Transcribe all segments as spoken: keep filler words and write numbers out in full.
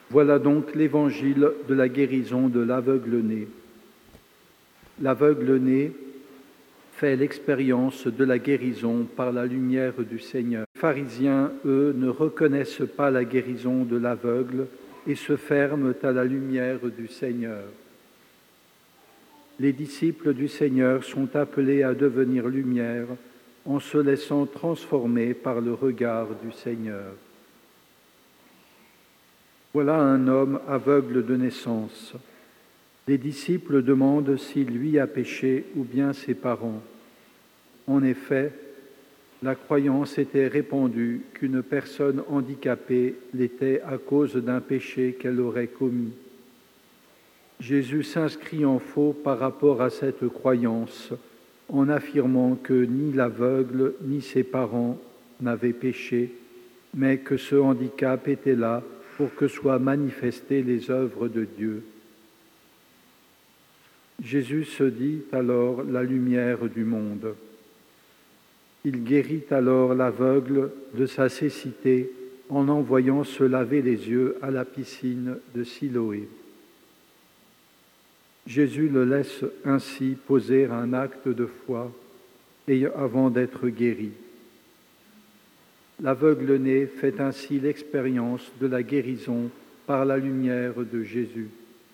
Voilà donc l'évangile de la guérison de l'aveugle-né. L'aveugle-né fait l'expérience de la guérison par la lumière du Seigneur. Les pharisiens, eux, ne reconnaissent pas la guérison de l'aveugle et se ferment à la lumière du Seigneur. Les disciples du Seigneur sont appelés à devenir lumière en se laissant transformer par le regard du Seigneur. Voilà un homme aveugle de naissance. Les disciples demandent si lui a péché ou bien ses parents. En effet, la croyance était répandue qu'une personne handicapée l'était à cause d'un péché qu'elle aurait commis. Jésus s'inscrit en faux par rapport à cette croyance en affirmant que ni l'aveugle ni ses parents n'avaient péché, mais que ce handicap était là pour que soient manifestées les œuvres de Dieu. Jésus se dit alors la lumière du monde. Il guérit alors l'aveugle de sa cécité en l'envoyant se laver les yeux à la piscine de Siloé. Jésus le laisse ainsi poser un acte de foi et avant d'être guéri. L'aveugle-né fait ainsi l'expérience de la guérison par la lumière de Jésus.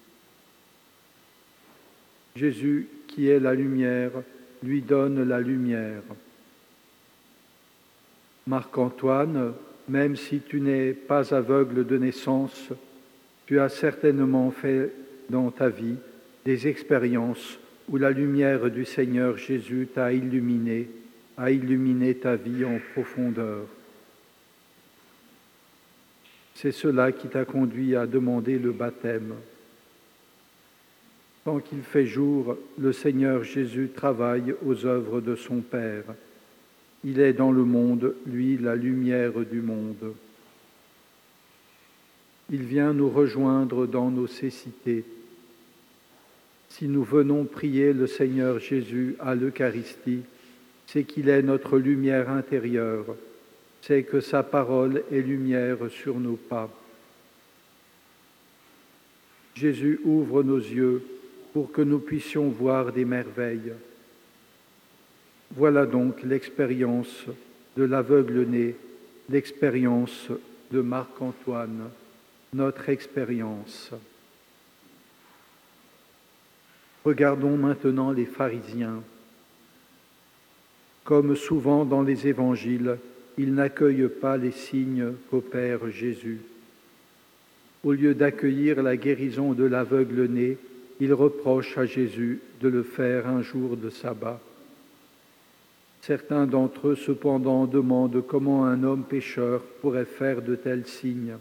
Jésus, qui est la lumière, lui donne la lumière. Marc-Antoine, même si tu n'es pas aveugle de naissance, tu as certainement fait dans ta vie des expériences où la lumière du Seigneur Jésus t'a illuminé, a illuminé ta vie en profondeur. C'est cela qui t'a conduit à demander le baptême. Tant qu'il fait jour, le Seigneur Jésus travaille aux œuvres de son Père. Il est dans le monde, lui, la lumière du monde. Il vient nous rejoindre dans nos cécités. Si nous venons prier le Seigneur Jésus à l'Eucharistie, c'est qu'il est notre lumière intérieure, c'est que sa parole est lumière sur nos pas. Jésus ouvre nos yeux pour que nous puissions voir des merveilles. Voilà donc l'expérience de l'aveugle-né, l'expérience de Marc-Antoine, notre expérience. Regardons maintenant les pharisiens. Comme souvent dans les évangiles, ils n'accueillent pas les signes qu'opère Jésus. Au lieu d'accueillir la guérison de l'aveugle-né, ils reprochent à Jésus de le faire un jour de sabbat. Certains d'entre eux, cependant, demandent comment un homme pécheur pourrait faire de tels signes.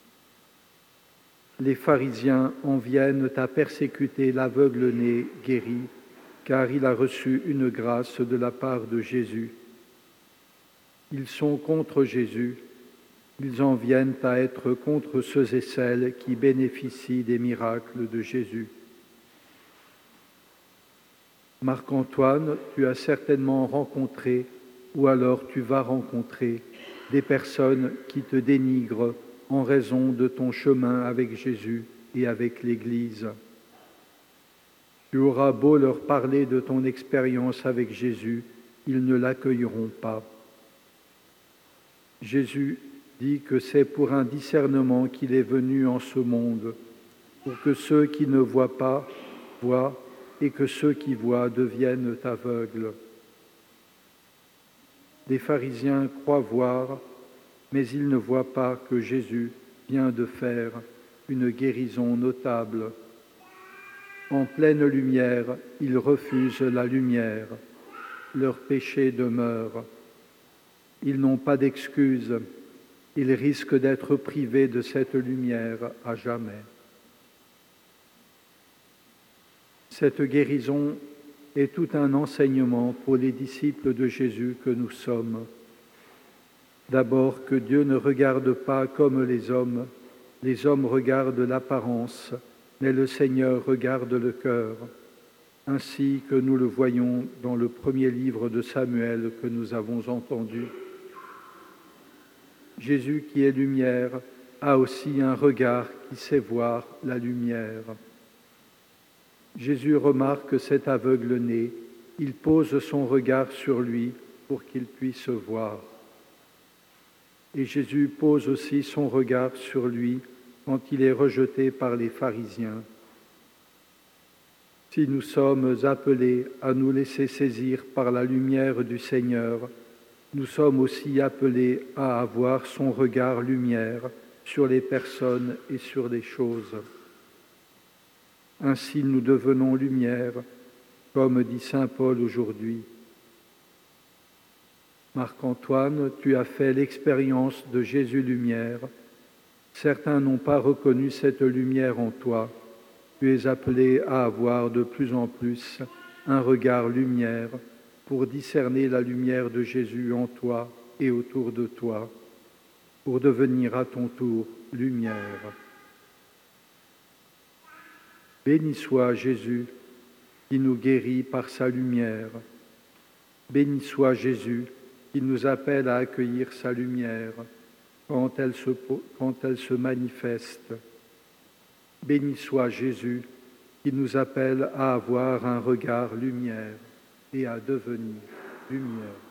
Les pharisiens en viennent à persécuter l'aveugle-né guéri, car il a reçu une grâce de la part de Jésus. Ils sont contre Jésus, ils en viennent à être contre ceux et celles qui bénéficient des miracles de Jésus. Marc-Antoine, tu as certainement rencontré, ou alors tu vas rencontrer, des personnes qui te dénigrent en raison de ton chemin avec Jésus et avec l'Église. Tu auras beau leur parler de ton expérience avec Jésus, ils ne l'accueilleront pas. Jésus dit que c'est pour un discernement qu'il est venu en ce monde, pour que ceux qui ne voient pas voient et que ceux qui voient deviennent aveugles. Les pharisiens croient voir, mais ils ne voient pas que Jésus vient de faire une guérison notable. En pleine lumière, ils refusent la lumière. Leur péché demeure. Ils n'ont pas d'excuse. Ils risquent d'être privés de cette lumière à jamais. Cette guérison est tout un enseignement pour les disciples de Jésus que nous sommes. D'abord, que Dieu ne regarde pas comme les hommes. Les hommes regardent l'apparence, mais le Seigneur regarde le cœur, ainsi que nous le voyons dans le premier livre de Samuel que nous avons entendu. Jésus, qui est lumière, a aussi un regard qui sait voir la lumière. Jésus remarque cet aveugle-né, il pose son regard sur lui pour qu'il puisse voir. Et Jésus pose aussi son regard sur lui quand il est rejeté par les pharisiens. Si nous sommes appelés à nous laisser saisir par la lumière du Seigneur, nous sommes aussi appelés à avoir son regard lumière sur les personnes et sur les choses. Ainsi nous devenons lumière, comme dit saint Paul aujourd'hui. Marc-Antoine, tu as fait l'expérience de Jésus lumière. Certains n'ont pas reconnu cette lumière en toi. Tu es appelé à avoir de plus en plus un regard lumière pour discerner la lumière de Jésus en toi et autour de toi, pour devenir à ton tour lumière. Béni soit Jésus qui nous guérit par sa lumière. Béni soit Jésus qui nous appelle à accueillir sa lumière quand elle se, quand elle se manifeste. Béni soit Jésus qui nous appelle à avoir un regard lumière et à devenir lumière.